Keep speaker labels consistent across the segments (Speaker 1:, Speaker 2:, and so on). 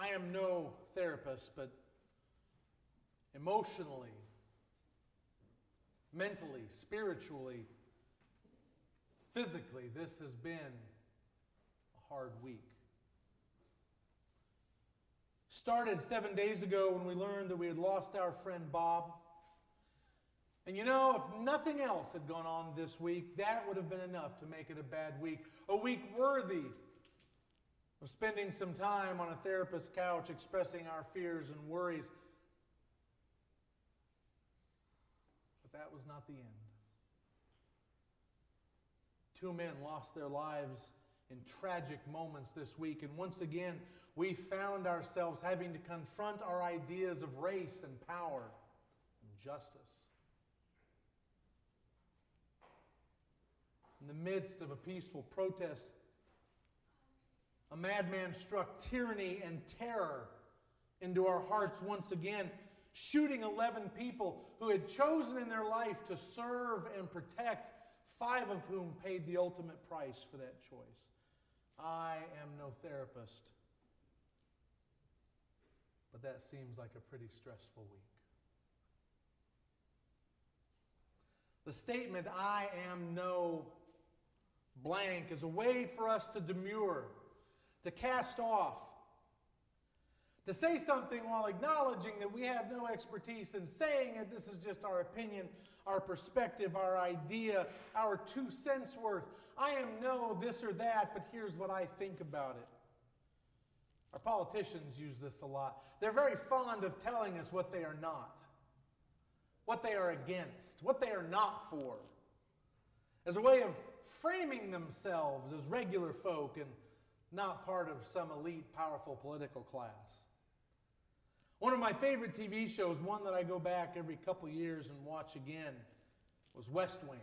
Speaker 1: I am no therapist, but emotionally, mentally, spiritually, physically, this has been a hard week. Started 7 days ago when we learned that we had lost our friend Bob. And you know, if nothing else had gone on this week, that would have been enough to make it a bad week. A week worthy of spending some time on a therapist's couch expressing our fears and worries. But that was not the end. 2 men lost their lives in tragic moments this week. And once again, we found ourselves having to confront our ideas of race and power and justice. In the midst of a peaceful protest, a madman struck tyranny and terror into our hearts once again, shooting 11 people who had chosen in their life to serve and protect, 5 of whom paid the ultimate price for that choice. I am no therapist, but that seems like a pretty stressful week. The statement, I am no blank, is a way for us to demur, to cast off, to say something while acknowledging that we have no expertise in saying it. This is just our opinion, our perspective, our idea, our 2 cents worth. I am no this or that, but here's what I think about it. Our politicians use this a lot. They're very fond of telling us what they are not, what they are against, what they are not for, as a way of framing themselves as regular folk and not part of some elite, powerful political class. One of my favorite TV shows, one that I go back every couple years and watch again, was West Wing.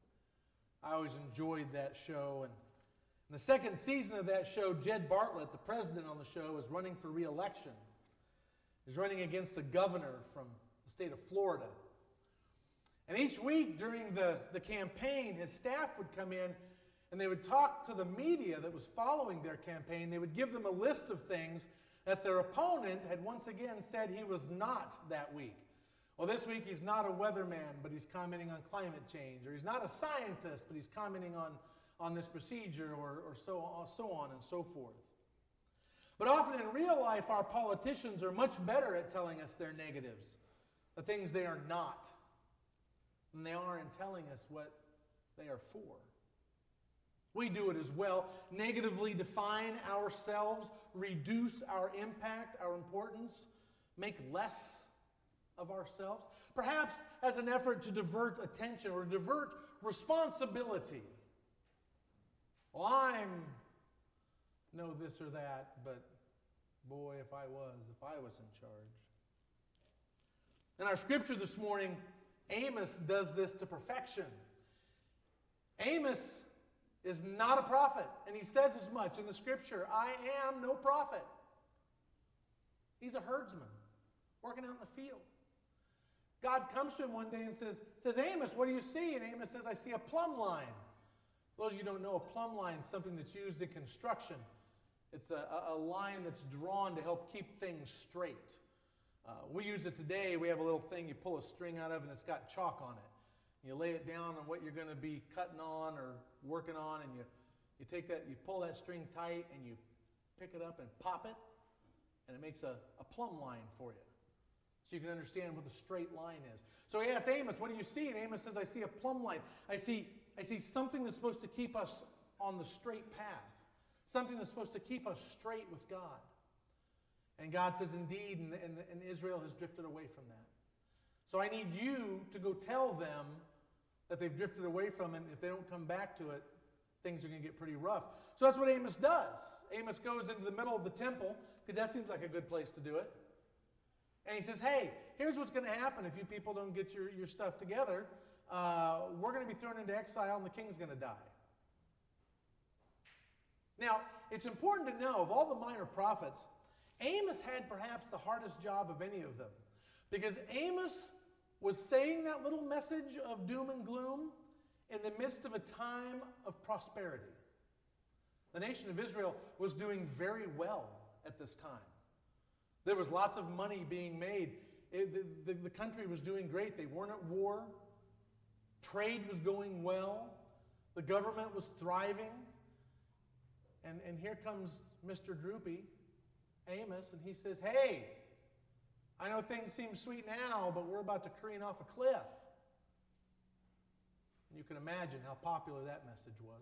Speaker 1: I always enjoyed that show. And in the 2nd season of that show, Jed Bartlett, the president on the show, is running for re-election. He's running against a governor from the state of Florida. And each week during the campaign, his staff would come in and they would talk to the media that was following their campaign. They would give them a list of things that their opponent had once again said he was not that week. Well, this week he's not a weatherman, but he's commenting on climate change. Or he's not a scientist, but he's commenting on this procedure, or so on and so forth. But often in real life, our politicians are much better at telling us their negatives, the things they are not, than they are in telling us what they are for. We do it as well. Negatively define ourselves, reduce our impact, our importance, make less of ourselves, perhaps as an effort to divert attention or divert responsibility. Well, I'm no this or that, but boy, if I was in charge. In our scripture this morning, Amos does this to perfection. Amos is not a prophet, and he says as much in the scripture. I am no prophet. He's a herdsman working out in the field. God comes to him one day and says, Amos, what do you see? And Amos says, I see a plumb line. For those of you who don't know, a plumb line is something that's used in construction. It's a line that's drawn to help keep things straight. We use it today. We have a little thing you pull a string out of, and it's got chalk on it. You lay it down on what you're going to be cutting on or working on, and you take that, you pull that string tight, and you pick it up and pop it, and it makes a plumb line for you. So you can understand what the straight line is. So he asks Amos, what do you see? And Amos says, I see a plumb line. I see something that's supposed to keep us on the straight path. Something that's supposed to keep us straight with God. And God says, indeed, and Israel has drifted away from that. So I need you to go tell them that they've drifted away from it. And if they don't come back to it, things are going to get pretty rough. So that's what Amos does. Amos goes into the middle of the temple, because that seems like a good place to do it. And he says, hey, here's what's going to happen if you people don't get your stuff together. We're going to be thrown into exile, and the king's going to die. Now, it's important to know, of all the minor prophets, Amos had perhaps the hardest job of any of them. Because Amos was saying that little message of doom and gloom in the midst of a time of prosperity. The nation of Israel was doing very well at this time. There was lots of money being made. The country was doing great. They weren't at war. Trade was going well. The government was thriving. And here comes Mr. Droopy, Amos, and he says, hey, I know things seem sweet now, but we're about to careen off a cliff. And you can imagine how popular that message was.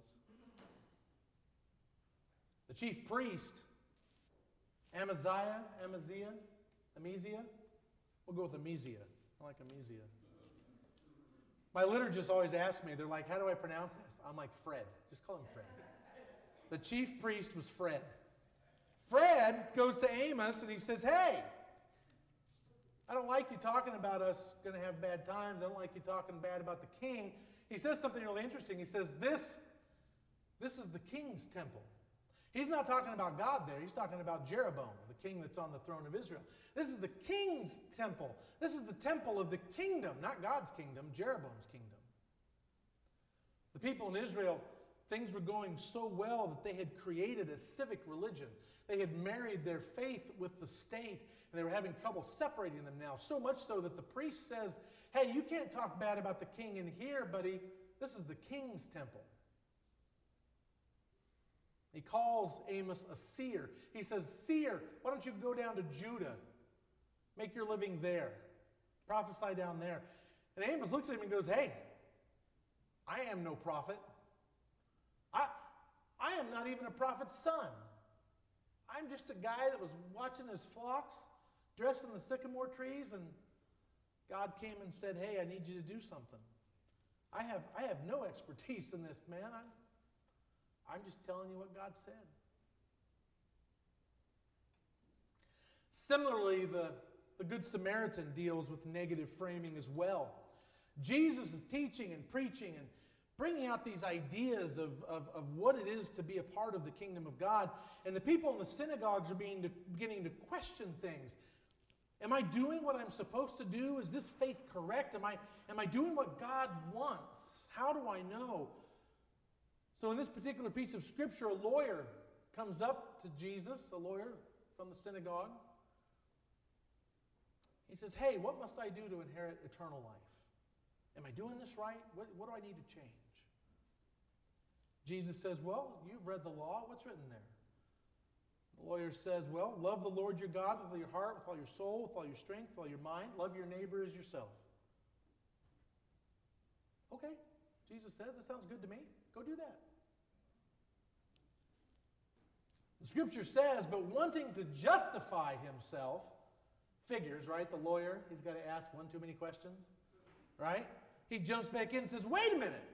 Speaker 1: The chief priest, Amaziah, we'll go with Amaziah. I like Amaziah. My liturgists always ask me, they're like, how do I pronounce this? I'm like, Fred. Just call him Fred. The chief priest was Fred. Fred goes to Amos and he says, hey, I don't like you talking about us going to have bad times. I don't like you talking bad about the king. He says something really interesting. He says, this is the king's temple. He's not talking about God there. He's talking about Jeroboam, the king that's on the throne of Israel. This is the king's temple. This is the temple of the kingdom, not God's kingdom, Jeroboam's kingdom. The people in Israel, things were going so well that they had created a civic religion. They had married their faith with the state, and they were having trouble separating them now. So much so that the priest says, hey, you can't talk bad about the king in here, buddy. This is the king's temple. He calls Amos a seer. He says, seer, why don't you go down to Judah? Make your living there. Prophesy down there. And Amos looks at him and goes, hey, I am no prophet. I am not even a prophet's son. I'm just a guy that was watching his flocks, dressed in the sycamore trees, and God came and said, hey, I need you to do something. I have no expertise in this, man. I'm just telling you what God said. Similarly, the Good Samaritan deals with negative framing as well. Jesus is teaching and preaching and bringing out these ideas of what it is to be a part of the kingdom of God. And the people in the synagogues are beginning to question things. Am I doing what I'm supposed to do? Is this faith correct? Am I doing what God wants? How do I know? So in this particular piece of scripture, a lawyer comes up to Jesus, a lawyer from the synagogue. He says, hey, what must I do to inherit eternal life? Am I doing this right? What do I need to change? Jesus says, well, you've read the law. What's written there? The lawyer says, well, love the Lord your God with all your heart, with all your soul, with all your strength, with all your mind. Love your neighbor as yourself. Okay, Jesus says, that sounds good to me. Go do that. The scripture says, but wanting to justify himself, figures, right? The lawyer, he's got to ask one too many questions, right? He jumps back in and says, wait a minute.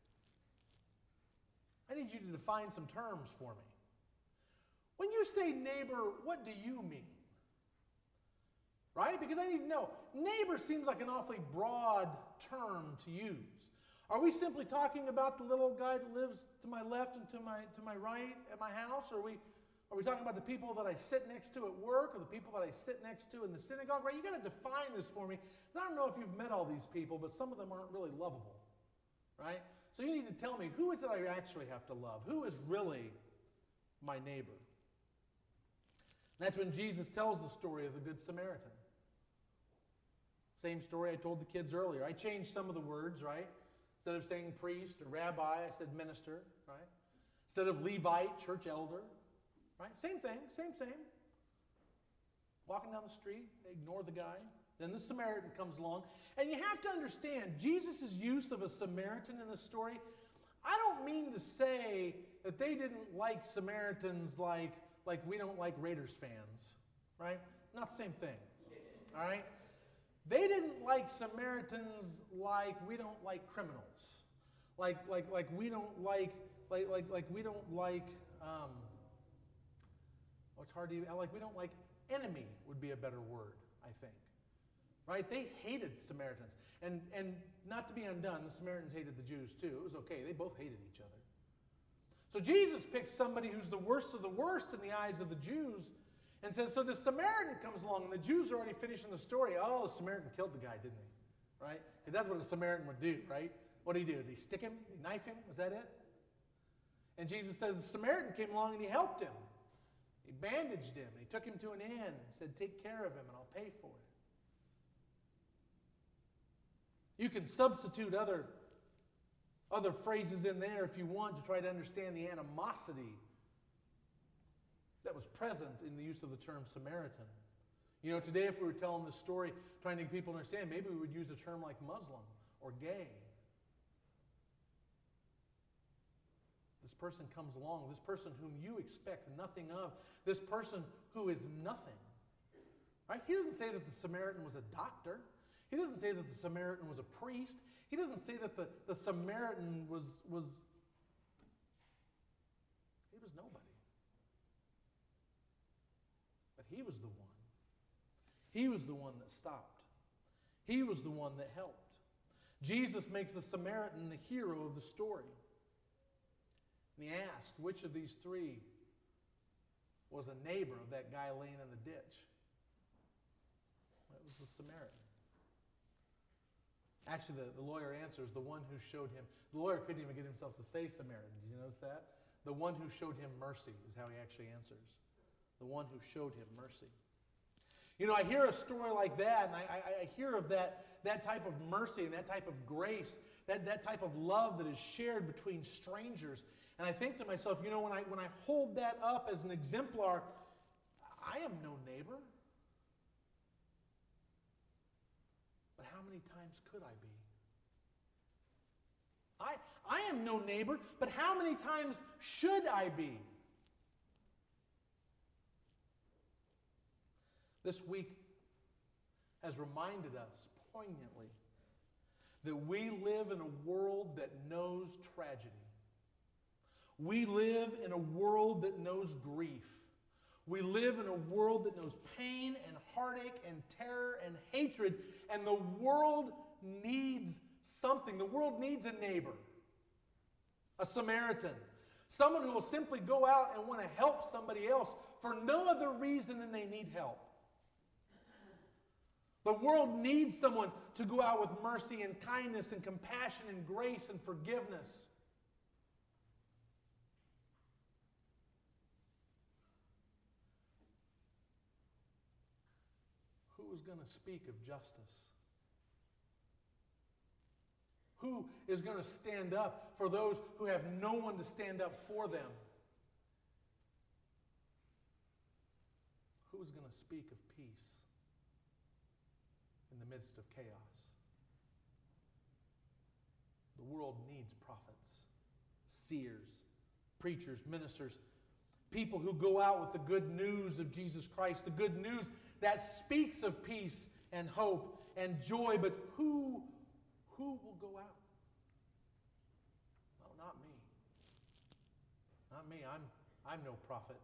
Speaker 1: I need you to define some terms for me. When you say neighbor, what do you mean? Right? Because I need to know. Neighbor seems like an awfully broad term to use. Are we simply talking about the little guy that lives to my left and to my right at my house? Or are we talking about the people that I sit next to at work or the people that I sit next to in the synagogue? Right? You got to define this for me. I don't know if you've met all these people, but some of them aren't really lovable. Right? So you need to tell me, who is it I actually have to love? Who is really my neighbor? And that's when Jesus tells the story of the Good Samaritan. Same story I told the kids earlier. I changed some of the words, right? Instead of saying priest or rabbi, I said minister, right? Instead of Levite, church elder, right? Same thing, same. Walking down the street, they ignore the guy. Then the Samaritan comes along. And you have to understand, Jesus' use of a Samaritan in this story, I don't mean to say that they didn't like Samaritans like we don't like Raiders fans, right? Not the same thing, all right? They didn't like Samaritans like we don't like criminals, like we don't like we don't like it's hard to even, like we don't like enemy would be a better word, I think, right? They hated Samaritans, and not to be undone, the Samaritans hated the Jews too. It was okay; they both hated each other. So Jesus picks somebody who's the worst of the worst in the eyes of the Jews and says, so the Samaritan comes along, and the Jews are already finishing the story. Oh, the Samaritan killed the guy, didn't he? Right? Because that's what a Samaritan would do, right? What did he do? Did he stick him? Did he knife him? Was that it? And Jesus says the Samaritan came along and he helped him. He bandaged him, and he took him to an inn and said, take care of him, and I'll pay for it. You can substitute other phrases in there if you want to try to understand the animosity that was present in the use of the term Samaritan. You know, today if we were telling this story, trying to get people to understand, maybe we would use a term like Muslim or gay. This person comes along, this person whom you expect nothing of, this person who is nothing. Right? He doesn't say that the Samaritan was a doctor. He doesn't say that the Samaritan was a priest. He doesn't say that the Samaritan was nobody. But he was the one. He was the one that stopped. He was the one that helped. Jesus makes the Samaritan the hero of the story. And he asked, which of these three was a neighbor of that guy laying in the ditch? It was the Samaritan. Actually, the lawyer answers, the one who showed him. The lawyer couldn't even get himself to say Samaritan. Did you notice that? The one who showed him mercy is how he actually answers. The one who showed him mercy. You know, I hear a story like that, and I hear of that type of mercy and that type of grace, that type of love that is shared between strangers. And I think to myself, you know, when I hold that up as an exemplar, I am no neighbor. But how many times could I be? I am no neighbor, but how many times should I be? This week has reminded us poignantly that we live in a world that knows tragedy. We live in a world that knows grief. We live in a world that knows pain and heartache and terror and hatred, and the world needs something. The world needs a neighbor, a Samaritan, someone who will simply go out and want to help somebody else for no other reason than they need help. The world needs someone to go out with mercy and kindness and compassion and grace and forgiveness. Who is going to speak of justice? Who is going to stand up for those who have no one to stand up for them? Who is going to speak of peace in the midst of chaos? The world needs prophets, seers, preachers, ministers, people who go out with the good news of Jesus Christ, the good news that speaks of peace and hope and joy. But who will go out? No, not me. Not me. I'm no prophet.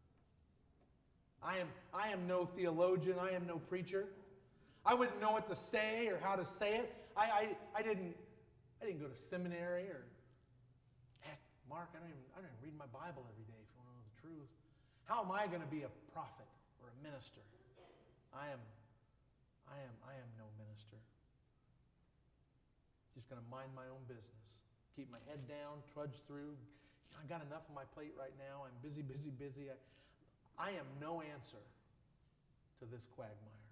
Speaker 1: I am no theologian. I am no preacher. I wouldn't know what to say or how to say it. I didn't go to seminary or heck, Mark, I don't even read my Bible every day if you want to know the truth. How am I going to be a prophet or a minister? I am no minister. Just going to mind my own business. Keep my head down, trudge through. I've got enough on my plate right now. I'm busy. I am no answer to this quagmire.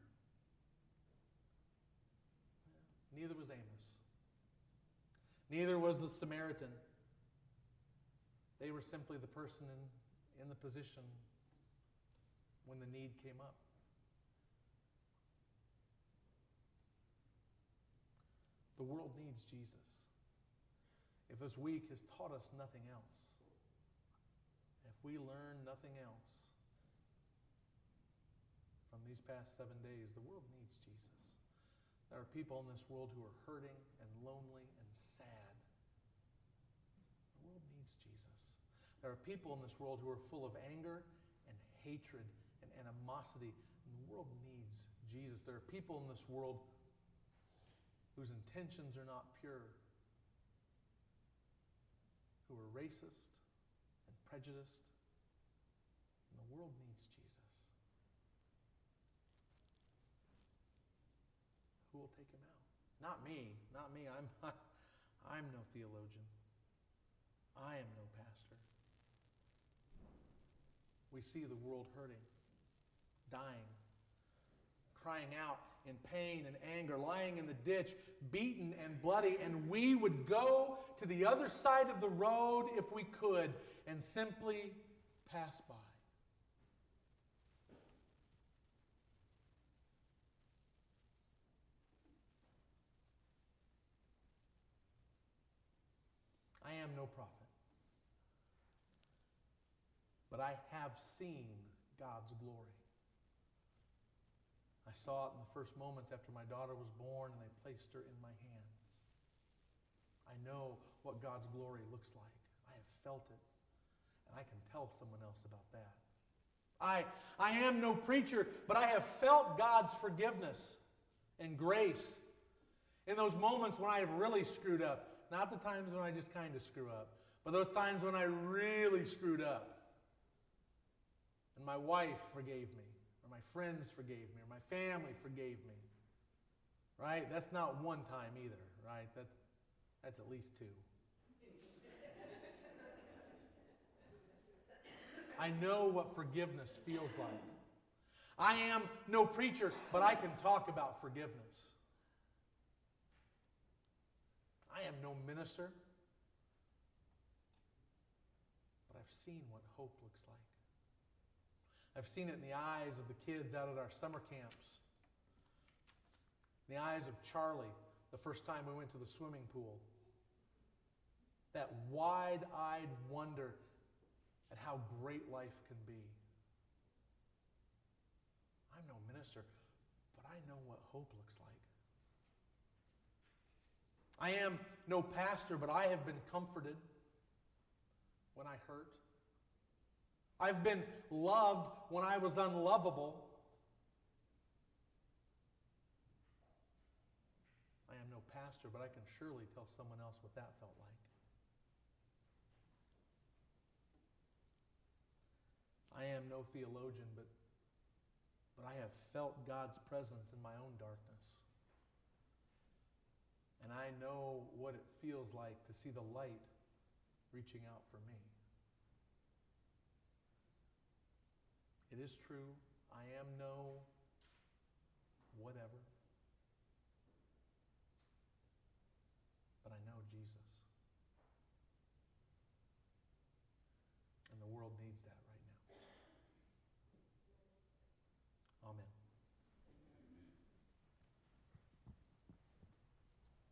Speaker 1: Neither was Amos. Neither was the Samaritan. They were simply the person in the position when the need came up. The world needs Jesus. If this week has taught us nothing else, if we learn nothing else from these past 7 days, the world needs Jesus. There are people in this world who are hurting and lonely and sad. The world needs Jesus. There are people in this world who are full of anger and hatred and animosity, and the world needs Jesus. There are people in this world whose intentions are not pure, who are racist and prejudiced, and the world needs Jesus. Who will take him out? Not me. I'm no theologian. I am no pastor. we see the world hurting, dying, crying out in pain and anger, lying in the ditch, beaten and bloody, and we would go to the other side of the road if we could and simply pass by. I am no prophet, but I have seen God's glory. I saw it in the first moments after my daughter was born, and they placed her in my hands. I know what God's glory looks like. I have felt it, and I can tell someone else about that. I am no preacher, but I have felt God's forgiveness and grace in those moments when I have really screwed up. Not the times when I just kind of screw up, but those times when I really screwed up. And my wife forgave me, or my friends forgave me, or my family forgave me. Right? That's not one time either, right? That's at least two. I know what forgiveness feels like. I am no preacher, but I can talk about forgiveness. I am no minister, but I've seen what hope looks like. I've seen it in the eyes of the kids out at our summer camps, in the eyes of Charlie the first time we went to the swimming pool. That wide-eyed wonder at how great life can be. I'm no minister, but I know what hope looks like. I am no pastor, but I have been comforted when I hurt. I've been loved when I was unlovable. I am no pastor, but I can surely tell someone else what that felt like. I am no theologian, but I have felt God's presence in my own darkness. And I know what it feels like to see the light reaching out for me. It is true, I am no whatever. But I know Jesus. And the world needs that